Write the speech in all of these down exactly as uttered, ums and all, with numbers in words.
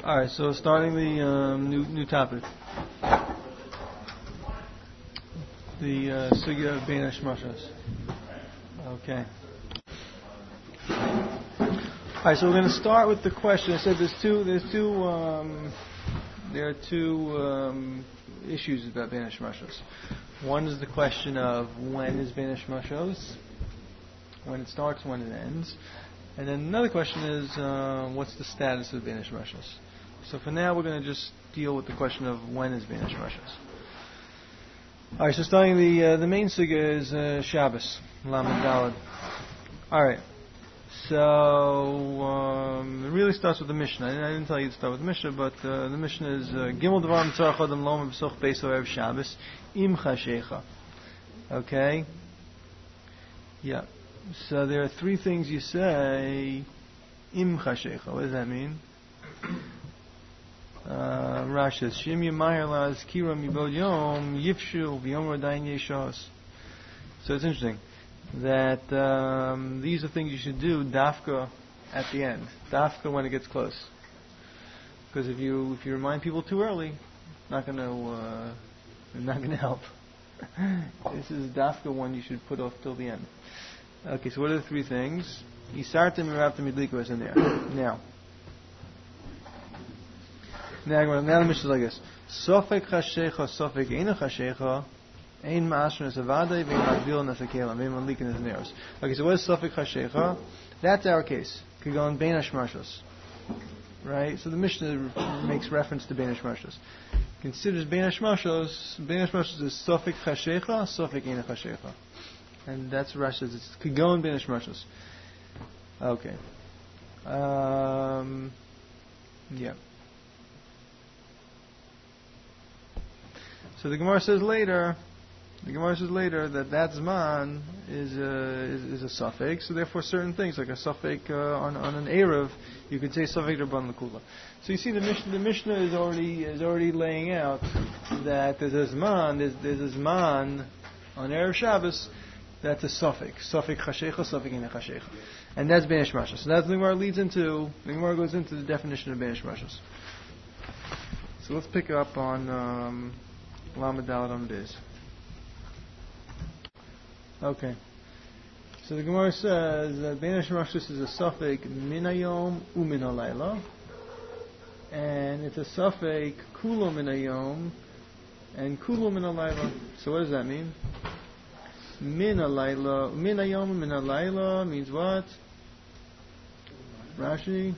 All right, so starting the um, new new topic, the uh, sugya of Bein Hashmashos. Okay. All right, so we're going to start with the question. I said there's two. There's two. Um, there are two um, issues about Bein Hashmashos. One is the question of when is Bein Hashmashos, when it starts, when it ends, and then another question is uh, what's the status of Bein Hashmashos. So for now, we're going to just deal with the question of when is Bein Hashmashos. All right, so starting the uh, the main sugya is uh, Shabbos, Lamed Daled. All right, so um, it really starts with the Mishnah. I didn't tell you to start with the Mishnah, but uh, the Mishnah is Gimel Devar Mitzarach Adam Lom B'Soch Beis Erev Shabbos Im Chashecha. Okay, yeah. So there are three things you say Im Chashecha. What does that mean? Uh, Rashi says, Shim Yemayir Laz Kira Mibod Yom Yifshu V'Yom Radayin Yeshos. So it's interesting that um, these are things you should do dafka at the end, dafka when it gets close. Because if you if you remind people too early, not going to uh, not going to help. This is dafka one you should put off till the end. Okay, so what are the three things? Yisartem Yerabtem Yidliku is in there. Now. Now, now the Mishnah is like this: Sofek chashecha, sofek eina chashecha, ein ma'ashron esavadei, vein magdil nesakelam, vein malikin esneros. Okay, so what is sofek chashecha? That's our case. Kigon bein hashmashos, right? So the Mishnah makes reference to bein hashmashos. Considers bein hashmashos. Bein hashmashos is sofek chashecha, sofek eina chashecha, and that's Rashi says it's kigon bein hashmashos. Okay. Um, yeah. So the Gemara says later, the Gemara says later that that zman is a, is, is a suffix. So therefore, certain things like a suffix uh, on on an erev, you could say suffix rabban l'kula. So you see, the Mishnah, the Mishnah is already is already laying out that there's a zman, there's, there's a zman on erev Shabbos that's a suffix, suffix chashecha, suffix ina chashecha, and that's bein hashmashos. So that's the Gemara leads into. The Gemara goes into the definition of bein hashmashos. So let's pick up on. Um, Lamed Daled on Biz. Okay. So the Gemara says that Bein Hashmashos is a suffix minayom umin halayla, and it's a suffix kulo minayom and kulo min halayla. So what does that mean? Min halayla, minayom min halayla means what? Rashi.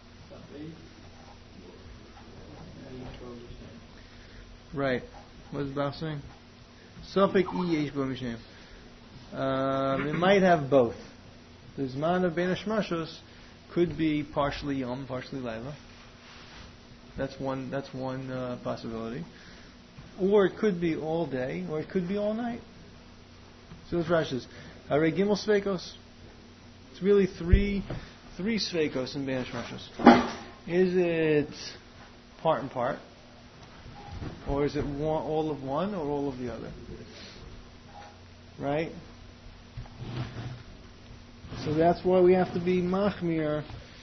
Right. What is Bach saying? Sofek iyesh bo mishneh. Um, it might have both. The zman of Bein Hashmashos could be partially yom, partially layla. That's one. That's one uh, possibility. Or it could be all day, or it could be all night. So this Rashi says, Hare Gimel Sveikos. It's really three, three Sveikos in Bein Hashmashos. Is it part and part? Or is it one, all of one or all of the other? Right? So that's why we have to be machmir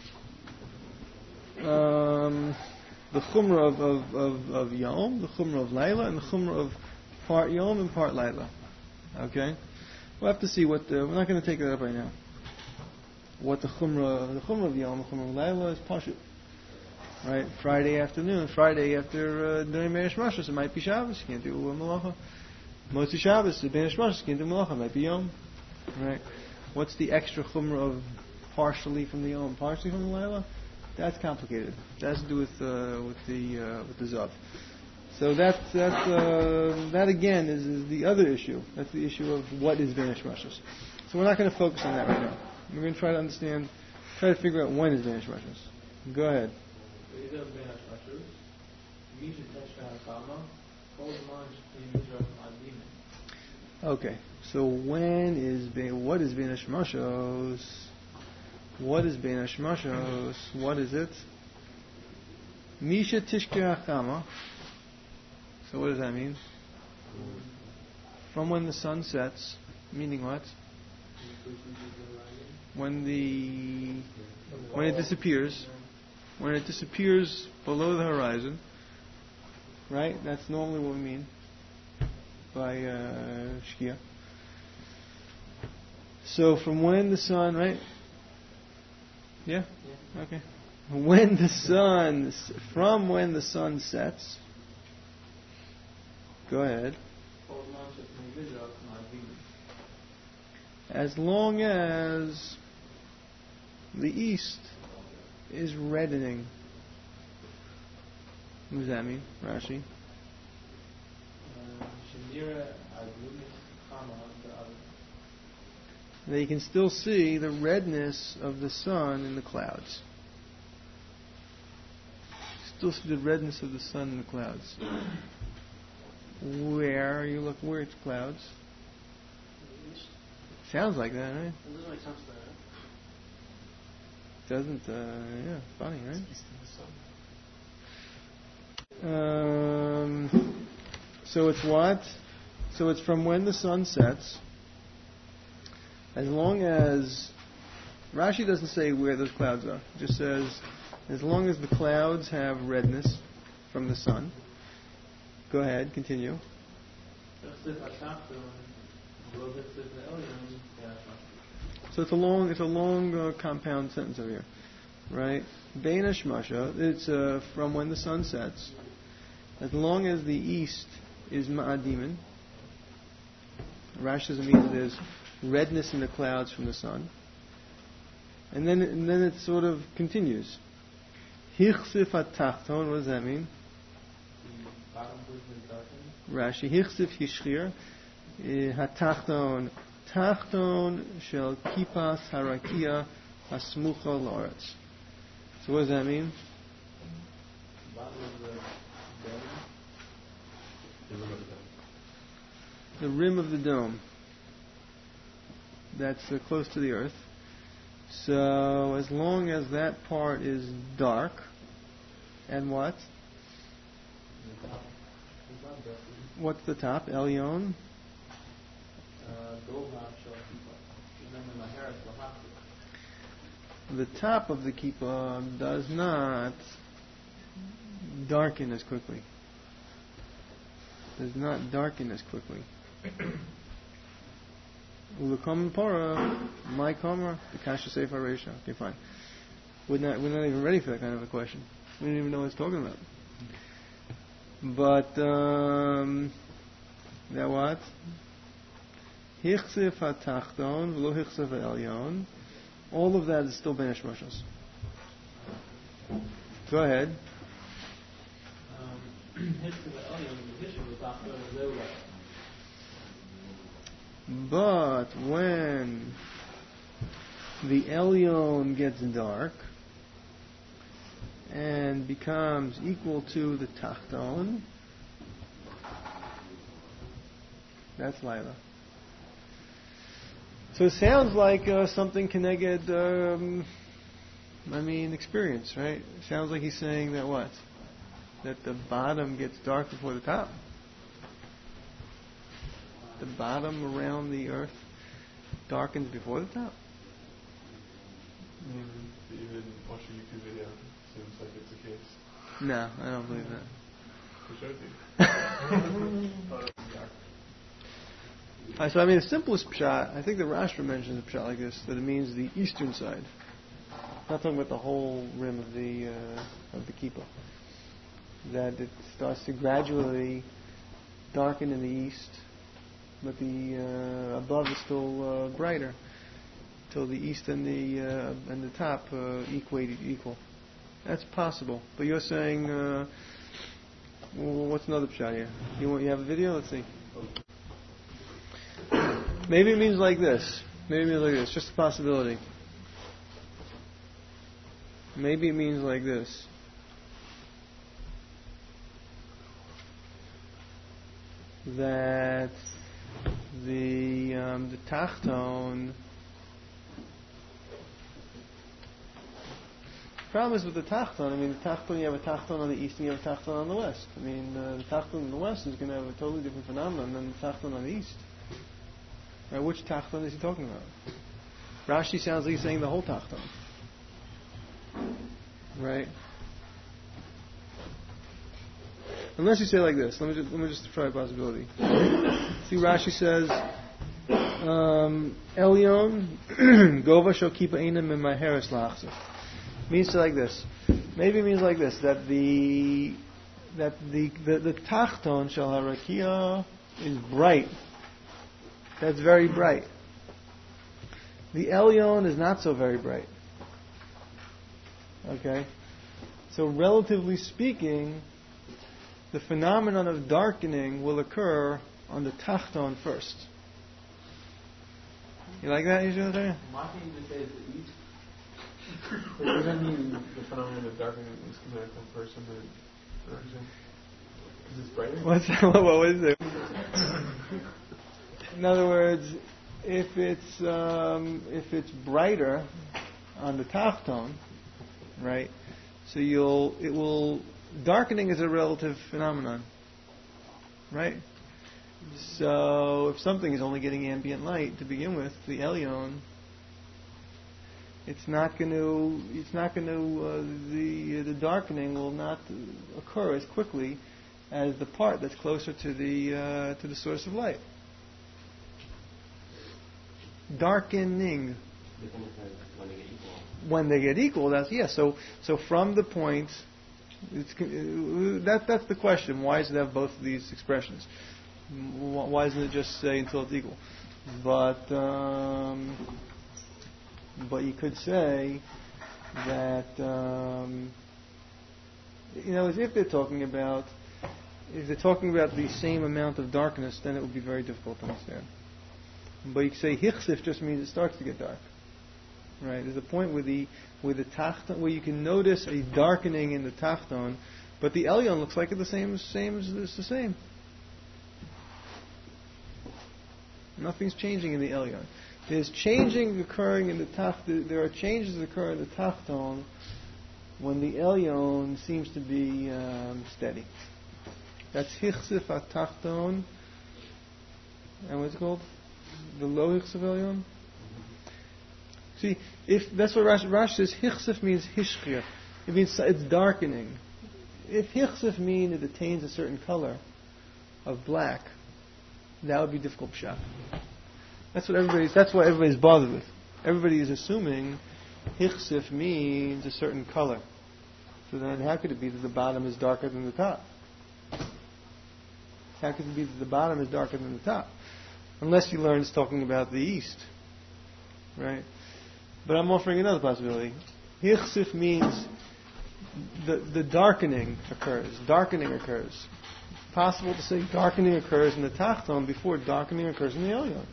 um, the chumrah of, of, of, of Yom, the chumrah of Layla, and the chumrah of part Yom and part Layla. Okay? We'll have to see what the... We're not going to take that up right now. What the chumrah, the chumrah of Yom, the chumrah of Layla is pashut. Right, Friday afternoon, Friday after uh, during Bein Hashmashos, it might be Shabbos. You can't do uh, Malacha. Motzi Shabbos, Bein Hashmashos, you can't do Malacha. It might be Yom. Right. What's the extra chumrah of partially from the Yom, partially from the Layla? That's complicated. That has to do with uh, with the uh, with the Zav. So that that uh, that again is, is the other issue. That's the issue of what is Bein Hashmashos. So we're not going to focus on that right now. We're going to try to understand, try to figure out when is Bein Hashmashos. Go ahead. Okay, so when is bein, what is Bein Hashmashos? What is Bein Hashmashos? What is it? Misha Tishkei Chama. So what does that mean? From when the sun sets, meaning what? When the when it disappears. when it disappears below the horizon, right? That's normally what we mean by uh, Shkia. So from when the sun, right? Yeah? Yeah. Okay. When the sun, from when the sun sets, go ahead. As long as the east is reddening. What does that mean, Rashi? That you can still see the redness of the sun in the clouds. Still see the redness of the sun in the clouds. Where you look, where it's clouds? Sounds like that, right? It doesn't make sense there. Doesn't, uh, yeah, funny, right? Um, so it's what? So it's from when the sun sets. As long as Rashi doesn't say where those clouds are. It just says as long as the clouds have redness from the sun. Go ahead, continue. So it's a long, it's a long uh, compound sentence over here, right? Bein hashmasha, it's uh, from when the sun sets. As long as the east is ma'adimin, Rashi doesn't mean that there's redness in the clouds from the sun. And then, and then it sort of continues. Hichsif hatachton, what does that mean? Rashi, Hichsif hishchir, hatachton, tachton shel kipas harakia hasmucha la'aretz. So what does that mean? The rim of the dome. That's uh, close to the earth. So as long as that part is dark, and what? What's the top? Elyon? The top of the kippah does not darken as quickly. Does not darken as quickly. Ulakam para, my kamar, the kasha sefer reisha. Okay, fine. We're not, we're not even ready for that kind of a question. We don't even know what it's talking about. But, um, now what? Hichsef hatachton, v'lo hichsef ha'elyon. All of that is still bein hashmashos. Go ahead. But when the Elyon gets dark and becomes equal to the Tachton, that's Laila. So it sounds like uh, something Keneged, um, I mean, experience, right? It sounds like he's saying that what? That the bottom gets dark before the top. The bottom around the earth darkens before the top. Mm, even watching a YouTube video seems like it's the case. No, I don't believe that. Right, so I mean, the simplest pshat, I think the Rashba mentions a pshat like this, that it means the eastern side. Not talking about the whole rim of the uh, of the kippah. That it starts to gradually darken in the east, but the uh, above is still uh, brighter, till the east and the uh, and the top uh, equate equal. That's possible. But you're saying, uh, well, what's another pshat here? You want you have a video? Let's see. Maybe it means like this. Maybe it means like this. Just a possibility. Maybe it means like this. That the um, the tachton. Problem is with the tachton. I mean, the tachton, you have a tachton on the east and you have a tachton on the west. I mean, uh, the tachton on the west is going to have a totally different phenomenon than the tachton on the east. Right, which tachton is he talking about? Rashi sounds like he's saying the whole tachton. Right? Unless you say like this. Let me just, let me just try a possibility. See, Rashi says, um, Elyon, Gova shall keep einem in my haris lachsef. Means like this. Maybe it means like this, that the that the the, the tachton shel harakia is bright. That's very bright. The Elyon is not so very bright. Okay? So relatively speaking, the phenomenon of darkening will occur on the tachton first. You like that, Yisrael? Mocking to say it's the east. But does that mean the phenomenon of darkening is going to come first in the direction? Is this brighter? What's that? What, what is it? In other words, if it's um, if it's brighter on the tachton, right? So you'll it will darkening is a relative phenomenon, right? So if something is only getting ambient light to begin with, the Elyon, it's not going to it's not going to uh, the the darkening will not occur as quickly as the part that's closer to the uh, to the source of light. Darkening. When they get equal. When they get equal, that's yes. Yeah, so so from the point, it's, uh, that that's the question. Why does it have both of these expressions? Why doesn't it just say until it's equal? But um, but you could say that um, you know, as if they're talking about if they're talking about the same amount of darkness, then it would be very difficult to understand. But you could say hichsif just means it starts to get dark. Right? There's a point where the where the tachton, where you can notice a darkening in the tachton, but the elyon looks like it's the same same as it's the same. Nothing's changing in the elyon. There's changing occurring in the tachton. There are changes occurring in the tachton when the elyon seems to be um, steady. That's hichsif at tachton. And what's it called? The low hichsif elyon. See, if that's what Rashi, Rashi says, hichsif means hishchir. It means it's darkening. If hichsif means it attains a certain color of black, that would be difficult pshat. That's what everybody's. That's what everybody's bothered with. Everybody is assuming hichsif means a certain color. So then, how could it be that the bottom is darker than the top? How could it be that the bottom is darker than the top? Unless you learn it's talking about the east, right? But I'm offering another possibility. Hichsif means the the darkening occurs. Darkening occurs. It's possible to say darkening occurs in the tachton before darkening occurs in the elyon.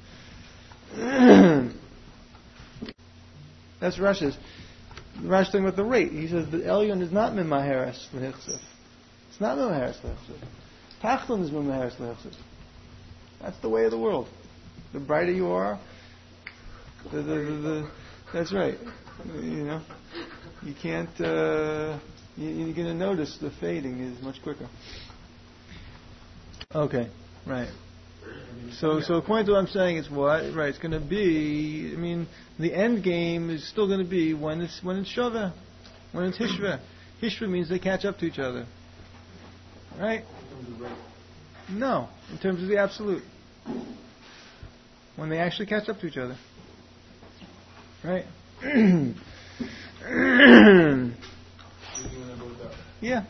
That's what Rashi says. Rashi talking about the rate. He says the elyon is not mimaheres lehichsif. It's not mimaheres lehichsif. Tachton is mimaheres lehichsif. That's the way of the world. The brighter you are, the the, the, the that's right. You know, you can't. Uh, you, you're going to notice the fading is much quicker. Okay, right. So, so according to what I'm saying, it's what right. It's going to be. I mean, the end game is still going to be when it's when it's shaveh, when it's hishveh. Hishveh means they catch up to each other, right? No, in terms of the absolute. When they actually catch up to each other. Right? Yeah.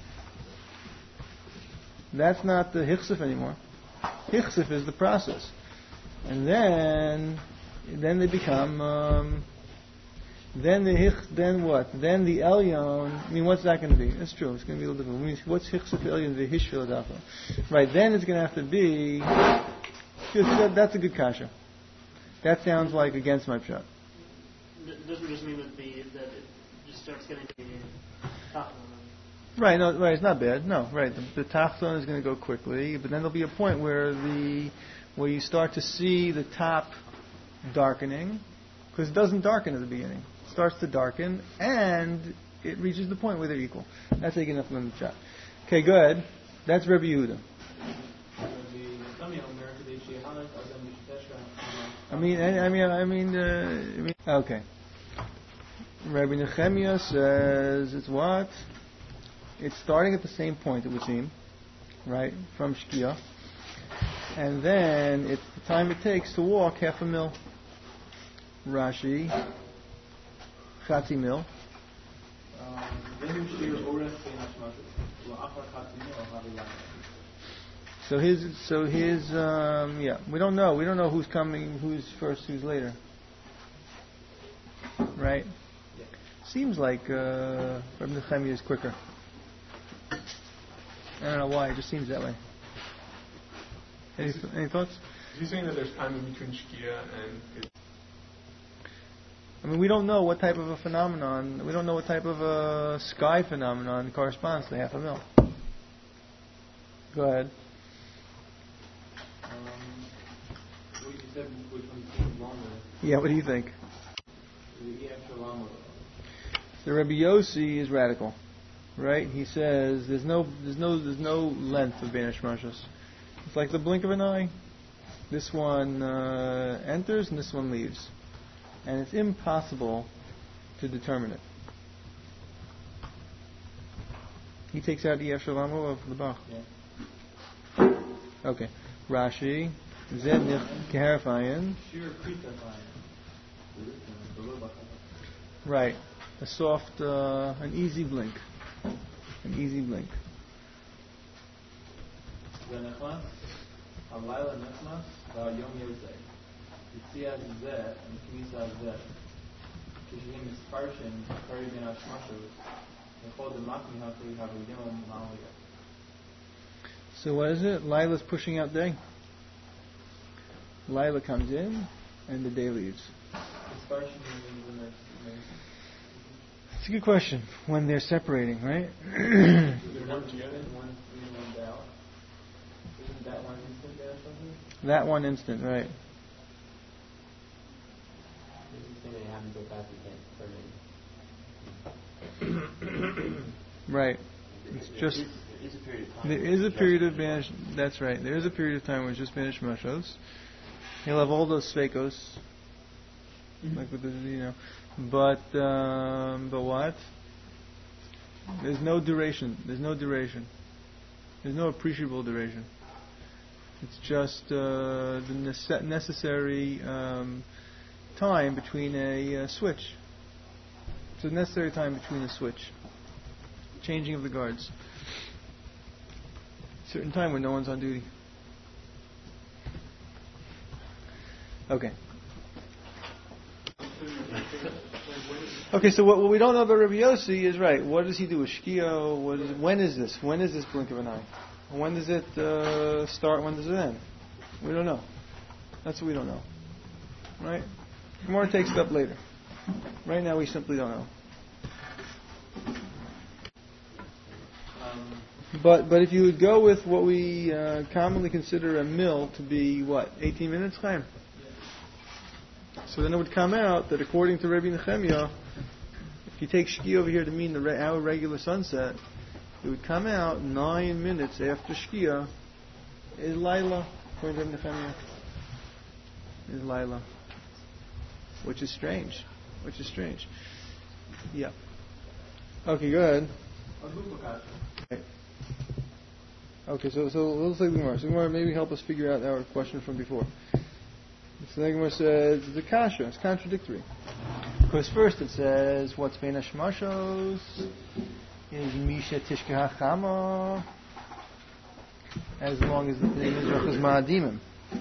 That's not the hichsif anymore. Hichsif is the process. And then then they become um, then the hich then what? Then the elyon, I mean what's that going to be? That's true, it's going to be a little different. I mean, what's hichsif elyon the hishvil dafa? Right, then it's going to have to be That, that's a good kasha. That sounds like against my pshat. It doesn't just mean that the that it just starts getting the tachton. Right, no, right. It's not bad. No, right. The, the tachton is going to go quickly, but then there'll be a point where the where you start to see the top darkening, because it doesn't darken at the beginning. It starts to darken, and it reaches the point where they're equal. That's how you get enough from the pshat. Okay, good. That's Rabbi Yehuda. I mean, I, I mean, I mean, uh, I mean, okay. Rabbi Nehemiah says it's what? It's starting at the same point, it would seem. right, from Shkia. And then it's the time it takes to walk half a mil. Rashi, Chatzi mil. So his, so his, um, yeah, we don't know. We don't know who's coming, who's first, who's later. Right? Yeah. Seems like uh, Rabbi Nechemia is quicker. I don't know why. It just seems that way. Any, th- any thoughts? Is he saying that there's time in between Shkia and... I mean, we don't know what type of a phenomenon, we don't know what type of a sky phenomenon corresponds to half a mil. Go ahead. Um, what you said, which one's longer? Yeah, what do you think? The extra longer. The Rabbi Yossi is radical, right? He says there's no, there's no, there's no length of Bein Hashmashos. It's like the blink of an eye. This one uh, enters and this one leaves. And it's impossible to determine it. He takes out the Yevshalamo of the Bach. Yeah. Okay. Rashi, Zed Nich Keherafayin. Right. A soft, uh, an easy blink. An easy blink. ונכנס, הלילה נכנס, והיום יוצא. יציאה זה, וכניסה זה. כשהם מספרשים, אחרי בין השמשות, וכל דמק מהפרי הביום מעליה. So what is it? Lila's pushing out day. Lila comes in, and the day leaves. Dispersion means when they're... It's a good question. When they're separating, right? They work together? One in, one out. Isn't that one instant there or something? That one instant, right. This is the thing they have to go back and can't determine. Right. It's just... There is a period of time. There is a period of banish. That's right. There is a period of time where it's just banish mashos. He'll have all those sveikos, mm-hmm. like with the, you know, but um, but what? There's no duration. There's no duration. There's no appreciable duration. It's just uh, the nece- necessary um, time between a uh, switch. It's a necessary time between a switch. Changing of the guards. Certain time when no one's on duty. Okay. Okay, so what, what we don't know about Rabbi Yossi is right. What does he do with Shkio? What is, when is this? When is this blink of an eye? When does it uh, start? When does it end? We don't know. That's what we don't know. Right? Gemara takes it up later. Right now we simply don't know. But but if you would go with what we uh, commonly consider a mill to be what, eighteen minutes, Chaim? So then it would come out that according to Rabbi Nechemia, if you take Shki over here to mean the re- our regular sunset, it would come out nine minutes after Shkia is Laila, according to Rabbi Nechemia. Is Laila. Which is strange. Which is strange. Yeah. Okay, go ahead. Okay. Okay, so so let's take the Gemara. So Gemara maybe help us figure out our question from before. So the Gemara says it's a kasha. It's contradictory. Because first it says what's bein hashmashos is misha tishkeh hachama as long as the name is rachas ma'adimim.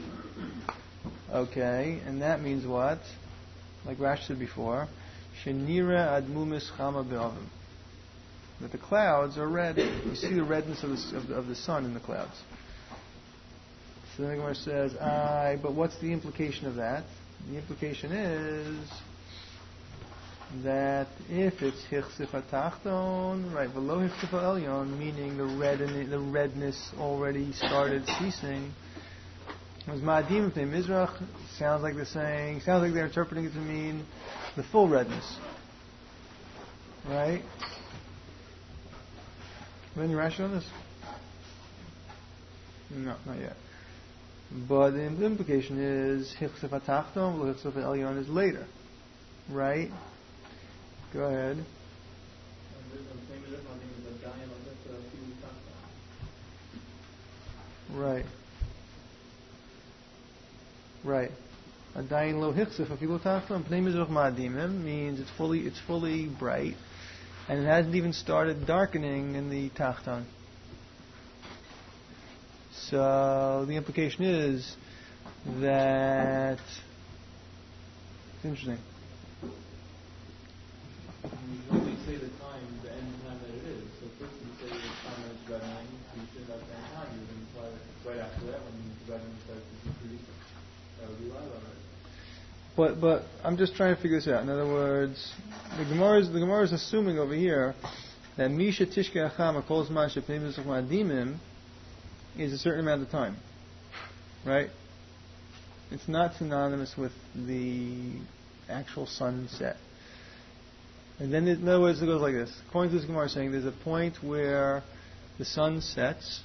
Okay, and that means what? Like Rash said before, shenira admumis chama be'avim. That the clouds are red. You see the redness of the, of the, of the sun in the clouds. So then the Gemara says, "Aye, but what's the implication of that? The implication is that if it's hichsif atachton, right, v'lo hichsif elyon, meaning the red the redness already started ceasing. As ma'adim pnei mizrach sounds like they're saying, sounds like they're interpreting it to mean the full redness, right?" Any rash on this? No, not yet. But the implication is Hichsef HaTachton, Hichsef HaElyon is later. Right? Go ahead. Right. Right. Adayin lo hichsef afilu tachton. Pnei mizrach ma'adimim means it's fully it's fully bright, and it hasn't even started darkening in the tachton. So the implication is that it's interesting. You usually say the time, the end time that it is. So first you say the time that it's reddening, you say that the end time. You would imply that it's right after that when the reddening starts to decrease. That would be right, right? But but I'm just trying to figure this out. In other words, the Gemara is the Gemara is assuming over here that Misha Tishke Achama calls Man Shepnei Mizrach Ma'adimim is a certain amount of time, right? It's not synonymous with the actual sunset. And then, in other words, it goes like this. According to this Gemara, saying there's a point where the sun sets,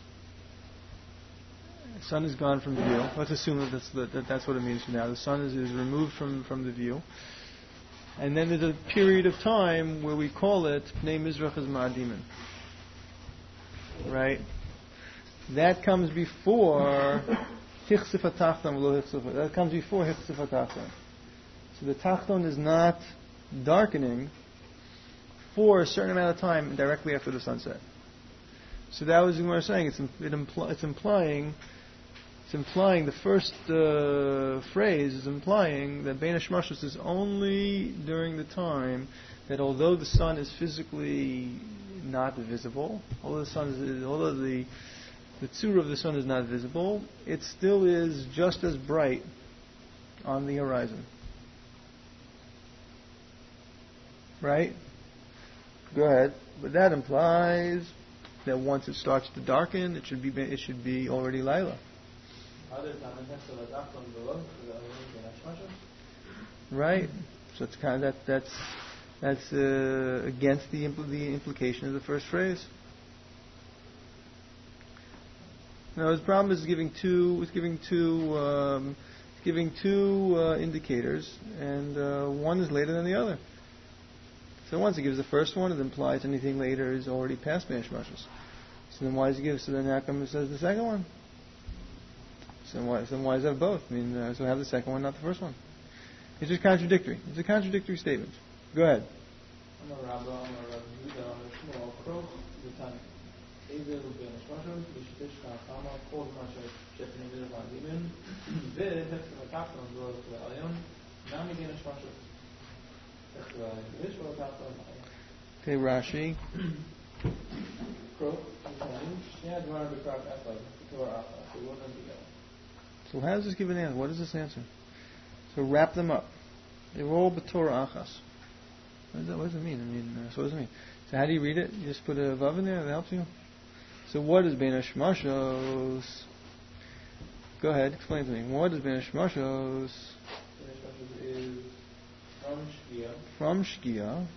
the sun is gone from view. Let's assume that that's, that that's what it means for now. The sun is, is removed from, from the view. And then there's a period of time where we call it Pnei Mizrach Ma'adimin. Right? That comes before Hichsif HaTachton v'lo Hichsif. That comes before Hichsif HaTachton. So the Tachton is not darkening for a certain amount of time directly after the sunset. So that was what we were saying. It's, it impl- it's implying, it's implying the first uh, phrase is implying that Bein HaShmashos is only during the time that although the sun is physically not visible, although the sun is, although the the tzura of the sun is not visible, it still is just as bright on the horizon. Right? Go ahead. But that implies that once it starts to darken, it should be it should be already Laila. Right. So it's kind of that that's that's uh, against the impl- the implication of the first phrase. Now his problem is giving two is giving two um, giving two uh, indicators, and uh, one is later than the other. So once he gives the first one, it implies anything later is already past Bein HaShmashos. So then why does he give? So then how come it says the second one? So then why? So then why is that both? I mean, uh, so have the second one, not the first one. It's just contradictory. It's a contradictory statement. Go ahead. Okay, Rashi. So how does this give an answer? What is this answer? So wrap them up. They were all b'torah achas. What does, that, what does it mean? I mean, uh, so what does it mean? So how do you read it? You just put a vav in there that helps you? So what is Bein HaShmashos? Go ahead, explain to me. What is Bein HaShmashos? Is from Shkia. From Shkia. Um,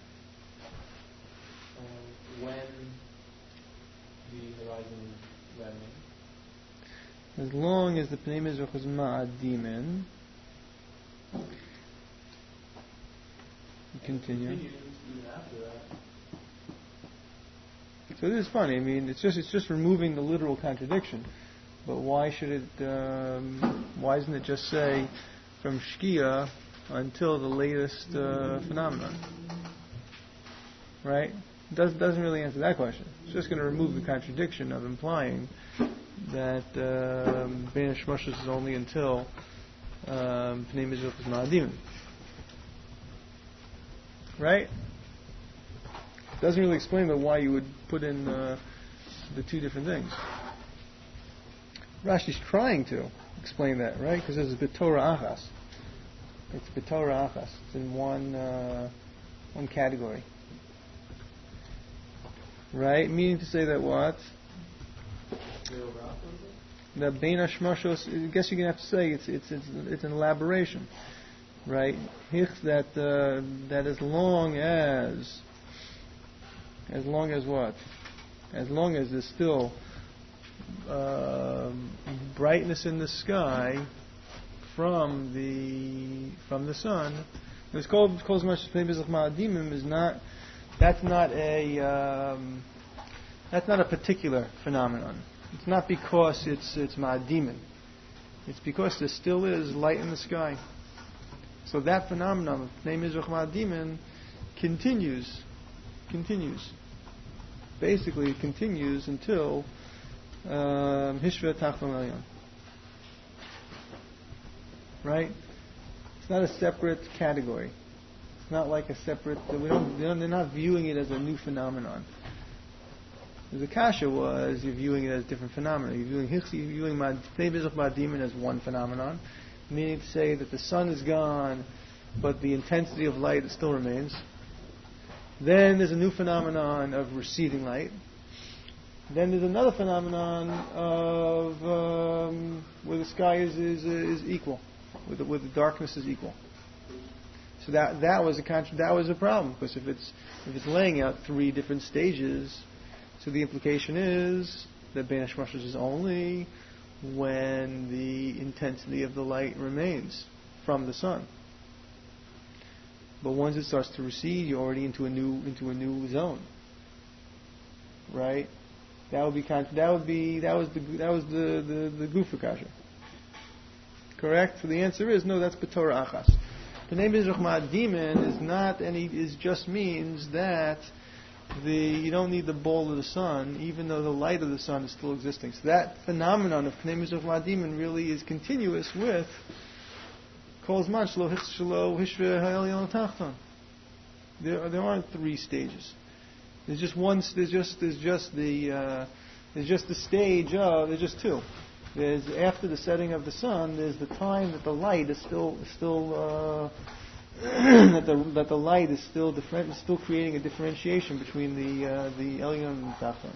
when the horizon is reddening. As long as the Pnei Mizrach is ma'adimin. Continue. Even after that. So this is funny. I mean, it's just it's just removing the literal contradiction. But why should it? Um, why doesn't it just say from Shkia until the latest uh, phenomenon? Right? It doesn't doesn't really answer that question. It's just going to remove the contradiction of implying that um, Bein HaShmashos is only until um, Pnei Mizrach is ma'adimin. Right? Doesn't really explain but why you would put in uh, the two different things. Rashi's trying to explain that, right? Because there's a b'torah achas. It's b'torah achas. It's in one uh, one category, right? Meaning to say that what? That Bein HaShmashos. I guess you're gonna have to say it's it's it's, it's an elaboration, right? That uh, that as long as As long as what? As long as there's still uh, brightness in the sky from the from the sun. It's called it's called as Pnei Mizrach Ma'adimim is not. That's not a um, that's not a particular phenomenon. It's not because it's it's ma'adimin. It's because there still is light in the sky. So that phenomenon of Pnei Mizrach Ma'adimin continues, continues. Basically, it continues until Hishva Tachton Elyon. Right? It's not a separate category. It's not like a separate. We don't. They're not viewing it as a new phenomenon. The kasha was you're viewing it as a different phenomenon. You're viewing Hishva, you're viewing Pnei Mizrach Ma'adimin as one phenomenon, meaning to say that the sun is gone, but the intensity of light still remains. Then there's a new phenomenon of receding light. Then there's another phenomenon of um, where the sky is is, is equal, where the, where the darkness is equal. So that that was a contra- that was a problem, because if it's if it's laying out three different stages, so the implication is that Bein Hashmashos is only when the intensity of the light remains from the sun. But once it starts to recede, you're already into a new into a new zone, right? That would be kind. That would be that was the that was the the, the Gufa kasha. Correct. So the answer is no. That's B'Torah Achas. Pnei Mizrach Ma'adimin is not any. Is just means that the you don't need the ball of the sun, even though the light of the sun is still existing. So that phenomenon of Pnei Mizrach Ma'adimin really is continuous with Kol Zman Shelo Hishva Ha'elyon Tachton. There there aren't three stages. There's just one. There's just there's just the uh, there's just the stage of there's just two. There's after the setting of the sun. There's the time that the light is still still uh, that the that the light is still different, still creating a differentiation between the uh, the Elyon and the Tachton.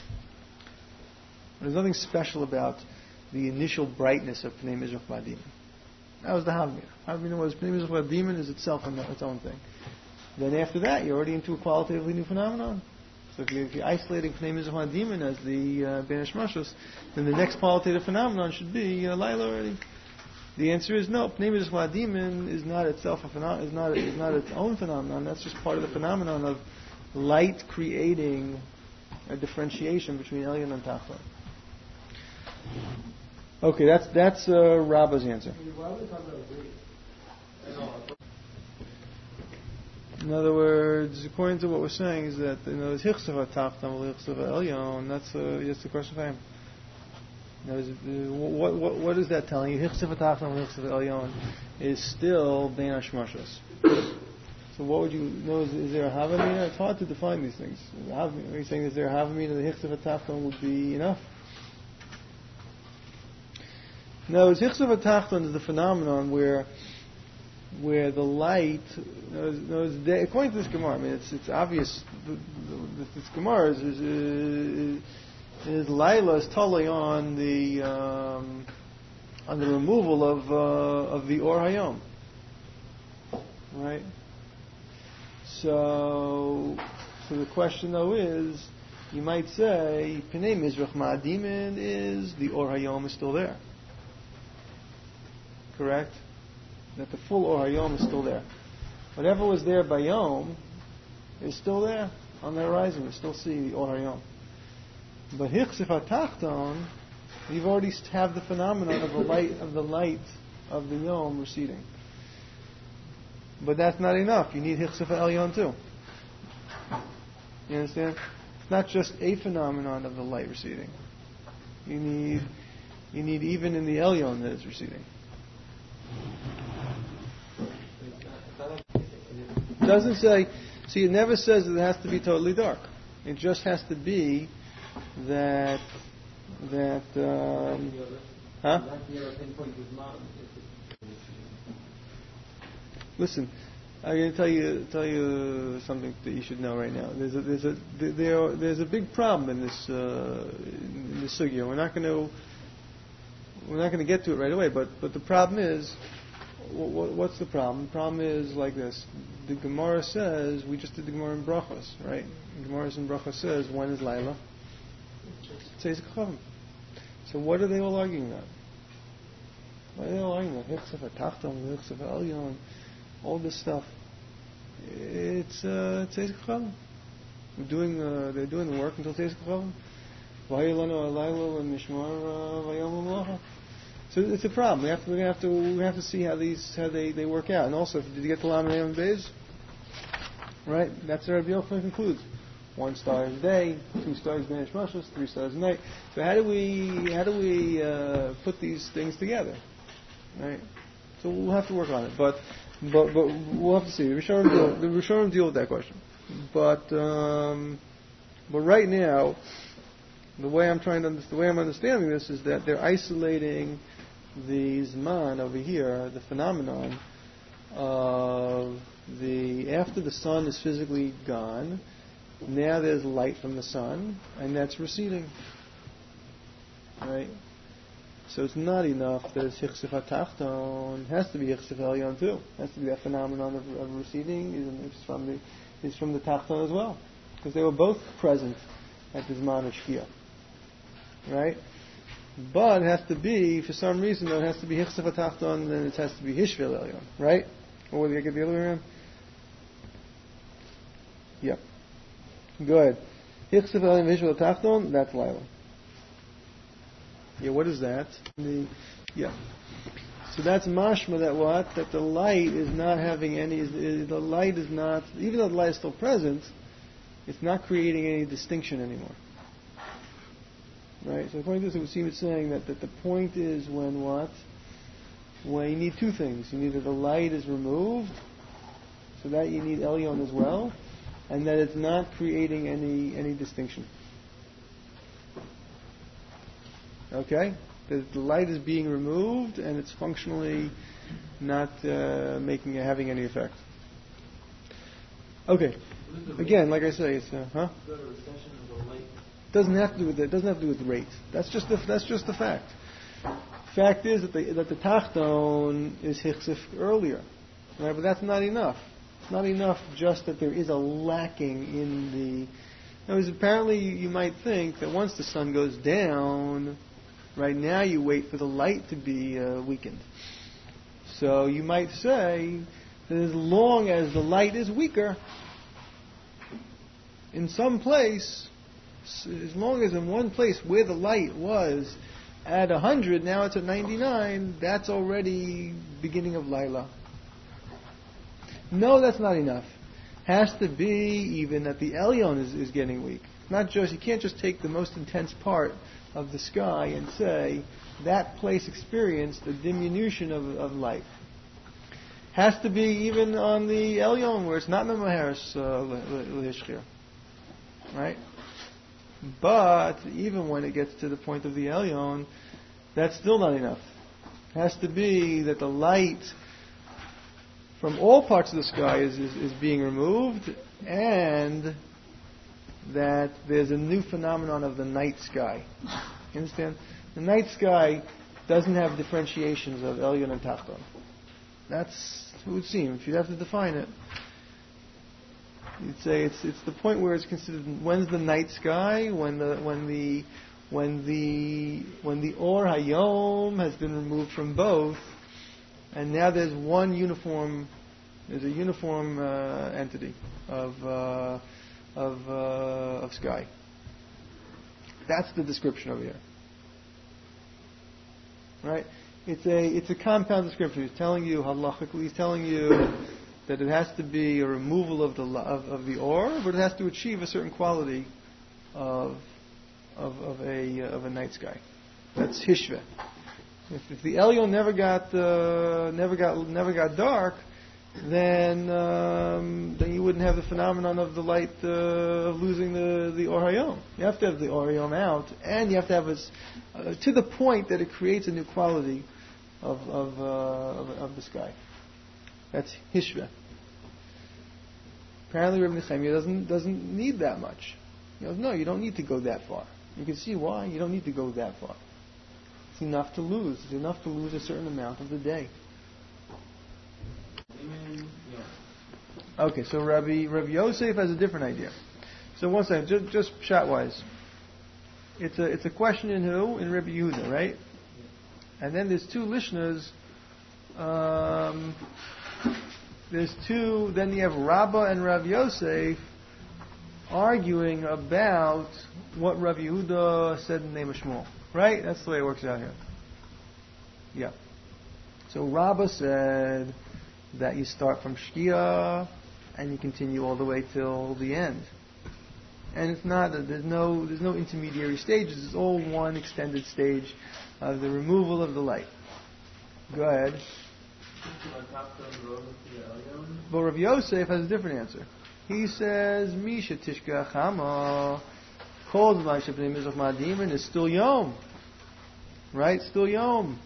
There's nothing special about the initial brightness of Pnei Mizrach Ma'adimin. That was the Havmina. Havmina was Pnei Mizrach Ma'adimin is itself its own thing. Then after that, you're already into a qualitatively new phenomenon. So if you're, if you're isolating Pnei Mizrach Ma'adimin as the uh, Bein Hashmashos, then the next qualitative phenomenon should be uh, Laila already. The answer is no. Pnei Mizrach Ma'adimin is not itself a phenomenon. Is not is not its own phenomenon. That's just part of the phenomenon of light creating a differentiation between Elyon and Tachton. Okay, that's that's uh, Rabba's answer. In other words, according to what we're saying, is that you know, Hichsava Tachton, Hichsava Elyon. That's uh, just a question for him. What, what what is that telling you? Hichsava Tachton, Hichsava Elyon is still Bein Hashmashos. So what would you know? Is, is there a Havamina? It's hard to define these things. Are you saying is there a Havamina that Hichsava Tachton would be enough? No, Hichsava Tachton is the phenomenon where where the light, knows, knows they, according to this Gemara, I mean, it's it's obvious. The, the, this Gemara is is, is, is Laila is totally on the um, on the removal of uh, of the Or Hayom, right? So, so the question though is, you might say Pnei Mizrach Ma'adimin is the Or Hayom is still there, correct? That the full Or Hayom is still there. Whatever was there by Yom is still there on the horizon. We still see the Or Hayom. But Hichsava Tachton, you've already have the phenomenon of the light of the light of the Yom receding. But that's not enough. You need Hichsava Elyon too. You understand? It's not just a phenomenon of the light receding. You need you need even in the Elyon that it's receding. It doesn't say, see, it never says that it has to be totally dark. It just has to be that, that, um, huh? Listen, I'm going to tell you, tell you something that you should know right now. There's a, there's a, there, there's a big problem in this, uh, in this sugya. We're not going to, we're not going to get to it right away, but, but the problem is, what's the problem? The problem is like this. The Gemara says, we just did the Gemara in Brachos, right? The Gemara in Brachos says, when is Laila? Tzeis Kachavim. So what are they all arguing about? What are they all arguing about? Hichsava Tachton, Hichsava Elyon, all this stuff. It's uh, Tzeis Kachavim. They're doing, uh, they're doing the work until Tzeis Kachavim. So it's a problem. We have to, we have to, we have to see how these, how they, they work out. And also, did you get the Lamed Hey Beis? Right? That's what Rabbi Yochanan concludes. One star is day, two stars Banish Mashas, three stars night. So how do we, how do we uh, put these things together? Right? So we'll have to work on it. But, but, but we'll have to see. The Rishonim deal, the Rishonim deal with that question. But, um, but right now, the way I'm trying to, the way I'm understanding this is that they're isolating the Zman over here, the phenomenon of the after the sun is physically gone. Now there's light from the sun, and that's receding. Right? So it's not enough that it's Hichsef HaTachton. It has to be Hichsef Elyon too. It has to be that phenomenon of, of receding. It's from the is from the Tachton as well, because they were both present at the Zman of Shkia. Right? But it has to be, for some reason, though, it has to be Hichsef HaTachton, then it has to be Hishvel Elyon. Right? Or will you get the other way around? Yep. Good. Hichsef Elyon Hishvel HaTachton, that's Laila. Yeah, what is that? The, yeah. So that's mashma that what? That the light is not having any, is, is, the light is not, even though the light is still present, it's not creating any distinction anymore. Right? So according to this, it would seem it's saying that, that the point is when what? When you need two things. You need that the light is removed, so that you need Elyon as well, and that it's not creating any any distinction. Okay? The, the light is being removed, and it's functionally not uh, making having any effect. Okay. Again, like I say, it's uh, huh? Doesn't have to do with that. Doesn't have to do with rate. That's just the that's just the fact. Fact is that the that the Tachton is Hichsef earlier, right? But that's not enough. It's not enough just that there is a lacking in the. Now, apparently, you, you might think that once the sun goes down, right now you wait for the light to be uh, weakened. So you might say that as long as the light is weaker, in some place, as long as in one place where the light was at one hundred, now it's at ninety-nine, that's already beginning of Laila. No, that's not enough. Has to be even that the Elyon is, is getting weak. Not just, you can't just take the most intense part of the sky and say that place experienced a diminution of, of light. Has to be even on the Elyon where it's not Memaheres L'Hishchir. Right? But even when it gets to the point of the Elyon, that's still not enough. It has to be that the light from all parts of the sky is, is, is being removed, and that there's a new phenomenon of the night sky. You understand? The night sky doesn't have differentiations of Elyon and Tachton. That's, it would seem, if you'd have to define it, you'd say it's it's the point where it's considered, when's the night sky? When the when the when the when the Or Hayom has been removed from both, and now there's one uniform, there's a uniform uh, entity of uh, of uh, of sky. That's the description over here. Right? It's a it's a compound description. He's telling you halachically. He's telling you that it has to be a removal of the of, of the or, but it has to achieve a certain quality of of, of a of a night sky. That's hishveh. If, if the Elyon never got uh, never got never got dark, then um, then you wouldn't have the phenomenon of the light uh, of losing the the Or Hayom. You have to have the Or Hayom out, and you have to have it uh, to the point that it creates a new quality of of, uh, of, of the sky. That's hishveh. Apparently, Rebbe Nechemia doesn't doesn't need that much. He goes, no, you don't need to go that far. You can see why. You don't need to go that far. It's enough to lose. It's enough to lose a certain amount of the day. Okay, so Rabbi Rabbi Yosef has a different idea. So one second, just, just shot-wise. It's a it's a question in who? In Rabbi Yehuda, right? And then there's two Lishnas. Um, there's two. Then you have Rabbah and Rav Yosef arguing about what Rav Yehuda said in the name of Shmuel. Right? That's the way it works out here. Yeah. So Rabbah said that you start from Shkia and you continue all the way till the end. And it's not, there's no, there's no intermediary stages. It's all one extended stage of the removal of the light. Go ahead. But Rav Yosef has a different answer. He says, Misha Tishka Chama called Ma'aseh B'nai Mizrach Ma'adim and it's still Yom. Right? Still Yom.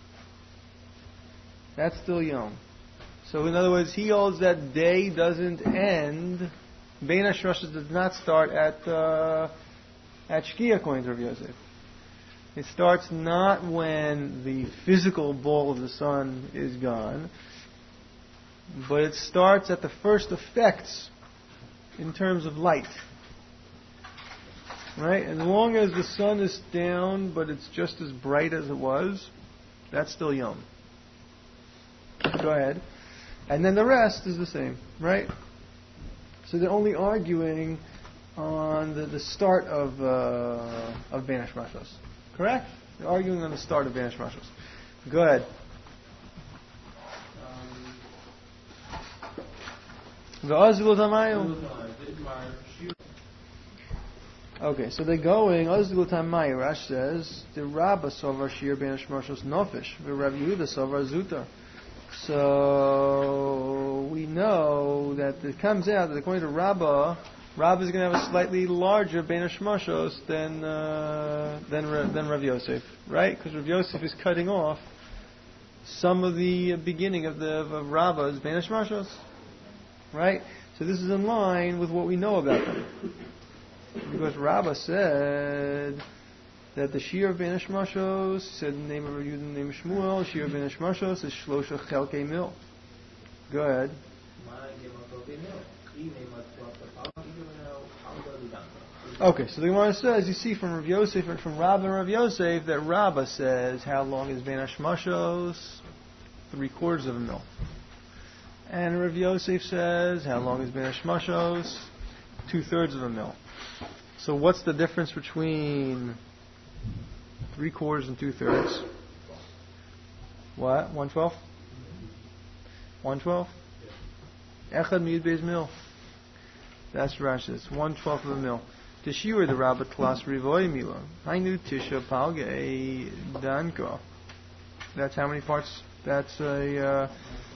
That's still Yom. So in other words, he holds that day doesn't end. Bein HaShrashas does not start at uh, at Shkia, according to Rav Yosef. It starts not when the physical ball of the sun is gone, but it starts at the first effects in terms of light. Right? As long as the sun is down, but it's just as bright as it was, that's still Yom. Go ahead. And then the rest is the same, right? So they're only arguing on the, the start of uh, of Bein HaShrashos. Correct? They're arguing on the start of Bein HaShrashos. Go ahead. Okay, so they're going. Rash says the Rabbah sovar shir Bein HaShrashos nofish, the Rav Yehuda sovar zutar. So we know that it comes out that according to Rabbah, Rabbah is going to have a slightly larger Bein HaShrashos than uh, than than Rav Yosef, right? Because Rav Yosef is cutting off some of the beginning of the of Rabbah's Bein HaShrashos, right? So this is in line with what we know about them, because Rabbah said that the Shir of Bein HaShrashos, said the name of Rav Yehuda and the name of Shmuel, Shir of Bein HaShrashos is Shlosha Chelkei Mil. Go ahead. Okay, so the Gemara says, you see from Rav Yosef and from Rabbah and Rav Yosef that Rabbah says, how long is Bein HaShrashos? Three quarters of a mil. And Rav Yosef says, how long is Bein HaShrashos? Two thirds of a mil. So what's the difference between three quarters and two thirds? What? One twelfth? One twelfth? Echad miyud beis mil. That's Rashi's. One twelfth of a mil. Teshir the Rabbah Tlas Rivoy Mila. Hainu Tisha Palge Danko. That's how many parts? That's a uh,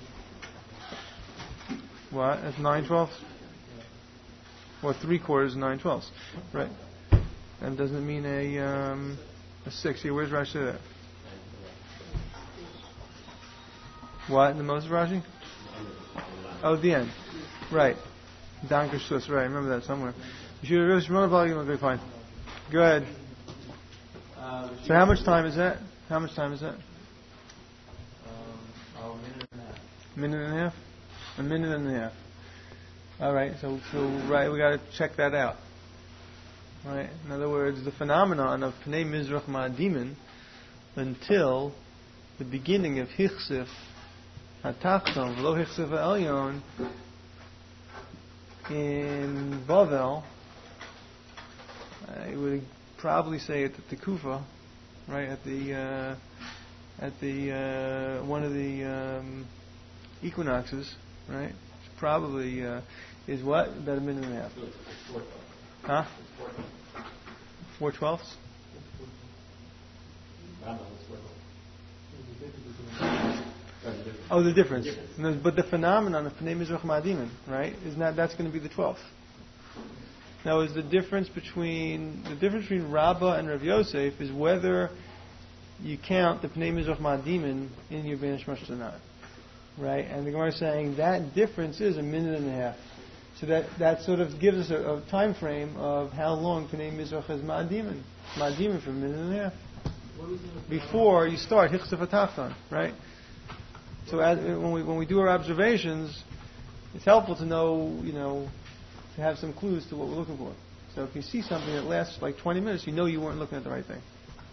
what? That's nine twelfths? Or three quarters and nine twelfths. Right. And doesn't it mean a um, a six? Here, where's Rashi there? What in the most Rashi? Oh, the end. Right. Danke Schluss. Right. Remember that somewhere. You should have really volume. Okay, fine. Go ahead. Uh, so how much time is that? How much time is that? Um, oh, a minute and a half. Minute and a half? A minute and a half. All right. So, so right, we got to check that out. Right. In other words, the phenomenon of Pnei Mizrach Ma'adimin until the beginning of Hichsif HaTachton V'lo Hichsif HaElyon in Bavel, I would probably say at the Tekufa, right at the uh, at the uh, one of the um, equinoxes, right? It's probably uh, is what about a minute and a half? Huh? Four twelfths. Oh, the difference. No, but the phenomenon of Pnei Mizrach Ma'adimin, right? Is not that's going to be the twelfth. Now, is the difference between the difference between Rabbah and Rav Yosef is whether you count the Pnei Mizrach Ma'adimin in your Bein HaShrashos or not, right? And the Gemara is saying that difference is a minute and a half. So that, that sort of gives us a, a time frame of how long Pnei Mizrach is Ma'adimin, Ma'adimin for a minute and a half before you start Hichsif HaTachton, right? So as, when we when we do our observations, it's helpful to know, you know, to have some clues to what we're looking for. So if you see something that lasts like twenty minutes, you know you weren't looking at the right thing.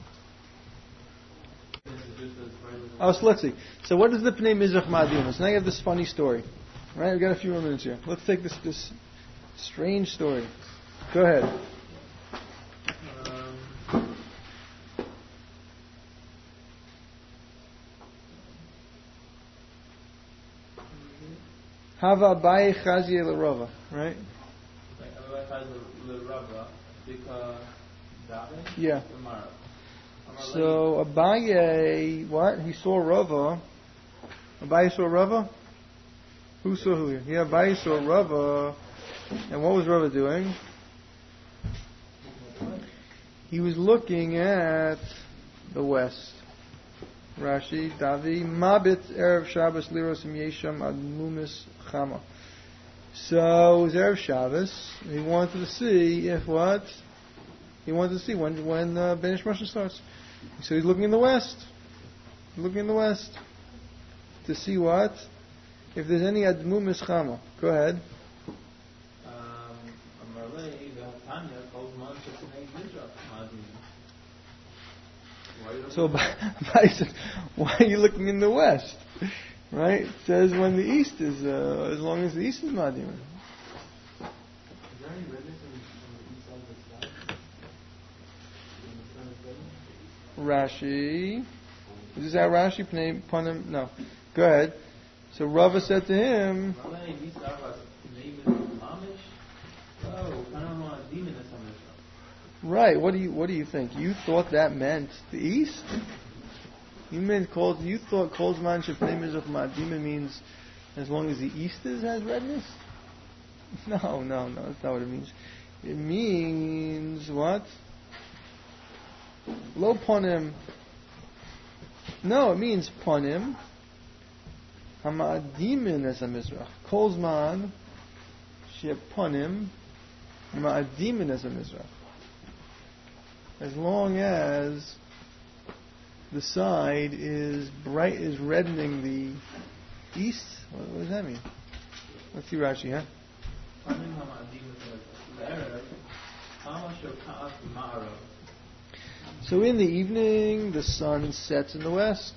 Oh, so let's see. So what is the Pnei Mizrach Ma'adimin? So now you have this funny story. Right? We've got a few more minutes here. Let's take this this strange story. Go ahead. Um, Hava Abaye Chazi L'Rava, right? like Abaye has the Rava because Daven. Yeah. Tomorrow. So Abaye, what? He saw Rava. Abaye saw Rava? Who saw who? Yeah, Abaye saw Rava. And what was Rava doing? He was looking at the west. Rashi, Davi, Mabit, Erev Shabbos, Liros, Yesham, Admumis, Chama. So it was Erev Shabbos. He wanted to see if what? He wanted to see when when uh, Ben Ish Moshe starts. So he's looking in the west. Looking in the west. To see what? If there's any Admumis, Chama. Go ahead. So Abaye said, why are you looking in the west? Right? It says when the east is, uh, as long as the east is Madim. Is there any redness on the east side of the sky? Rashi. Is this how Rashi pnei panim? No. Go ahead. So Rava said to him, right, what do you what do you think? You thought that meant the east? You meant called you thought Kolzman Shepnei Mizrach Ma'adima means as long as the east is has redness? No, no, no, that's not what it means. It means what? Lo ponim. No, it means ponim. Hama'adimin as a mizrach. Kolzman sheponim ma'adimin as a mizrach. As long as the side is bright, is reddening the east. What, what does that mean? Let's see Rashi, huh? So in the evening, the sun sets in the west.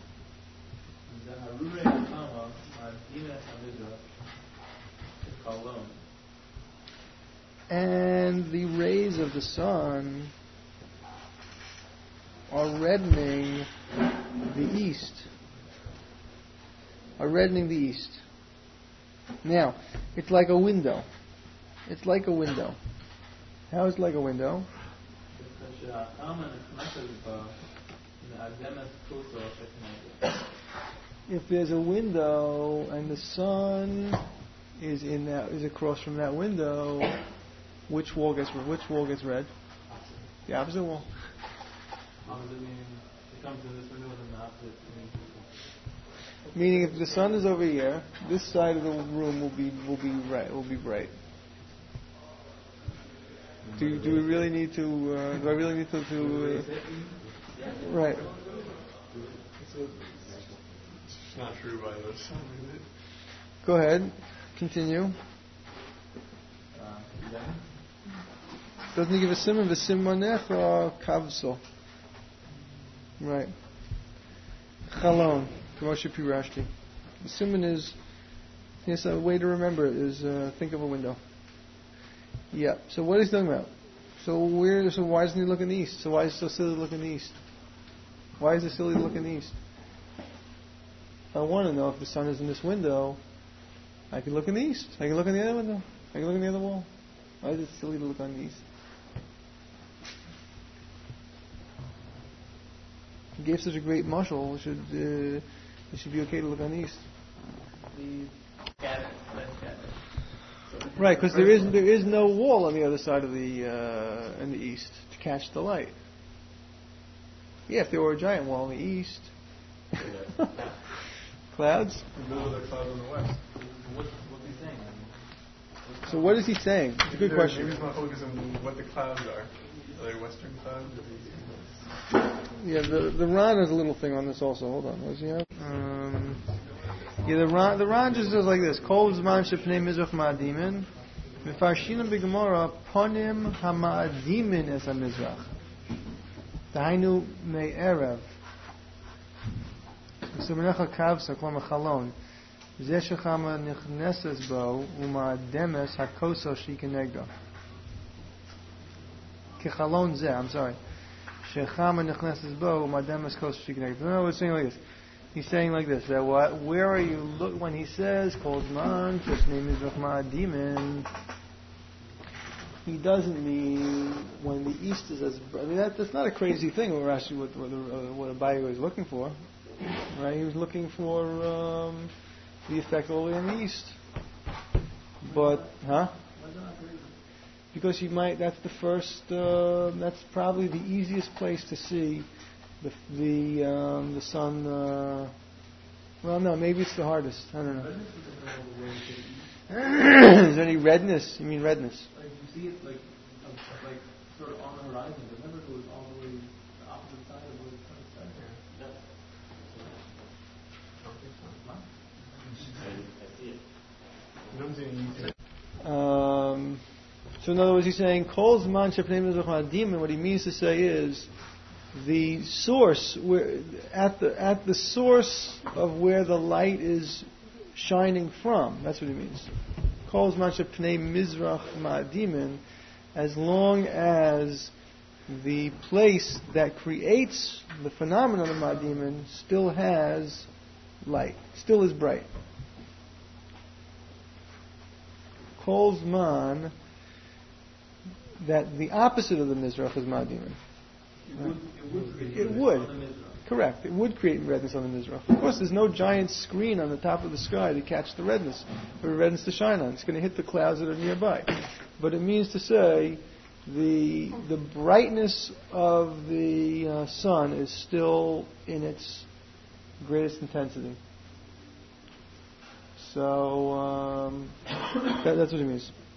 And the rays of the sun are reddening the east. Are reddening the east. Now, it's like a window. It's like a window. How is it like a window? If there's a window and the sun is in that is across from that window, which wall gets which wall gets red? The opposite wall. Meaning, if the sun is over here, this side of the room will be will be right will be bright. Do do we really need to? Uh, do I really need to? to uh, right. It's not true by the sun, is it? Go ahead. Continue. Doesn't he give a simon? The simonech or kavso? Right. Chalon. Kamosha Pirashti. The simon is, yes, a way to remember it is uh, think of a window. Yeah. So what is he talking about? So where? So why doesn't he look in the east? So why is it so silly to look in the east? Why is it silly to look in the east? I want to know if the sun is in this window. I can look in the east. I can look in the other window. I can look in the other wall. Why is it silly to look on the east? He gave such a great mashal. It should uh, it should be okay to look on the east. Right, because there is there is no wall on the other side of the uh, in the east to catch the light. Yeah, if there were a giant wall in the east. Clouds? The middle of the cloud on the west. What, what's he saying? So what is he saying? It's a good question. Maybe he's not focused on what the clouds are. Are they western clouds? Yeah, the the Ran has a little thing on this also. Hold on, what does he have? Um, yeah, the Ran the Ran just says like this: Kol zman shepnei mizrach ma'adimin, mefarshinim b'gemara ponim hama'adimin es hamizrach. Dahainu me'erev. Simenecha kavsa klama chalon. Zeh shechama nichneses bo uma'ademes hakoso shikenegdo. kechalon zeh. I'm sorry. Shechama nechneses bo umadem eskos shiknei. No, it's saying like this. He's saying like this. That what? Where are you? Look when he says kol zman shepnei mizrach ma'adimin. He doesn't mean when the east is as. I mean that, that's not a crazy thing. What Rashi, what what, uh, what Abaye was looking for, right? He was looking for um, the effect all the way on the east. But huh? Because he might. That's the first. Uh, that's probably the easiest place to see the the um, the sun. Uh, well, no, maybe it's the hardest. I don't know. Is there any redness? You mean redness? Like you see it like uh, like sort of on the horizon, but never goes all the way the opposite side of where the sun is setting. Um, so in other words, he's saying Kol Zman Shepnei Mizrach Ma'adim, and what he means to say is the source where at the at the source of where the light is shining from. That's what he means. Kol Zman Shepnei Mizrach Ma'adim, as long as the place that creates the phenomenon of Ma'adim still has light, still is bright. Kol Zman, that the opposite of the Mizrach is Ma'adim. It would, it would create It would. Correct. It would create redness on the Mizrach. Of course, there's no giant screen on the top of the sky to catch the redness, for the redness to shine on. It's going to hit the clouds that are nearby. But it means to say the the brightness of the uh, sun is still in its greatest intensity. So um, that, that's what it means.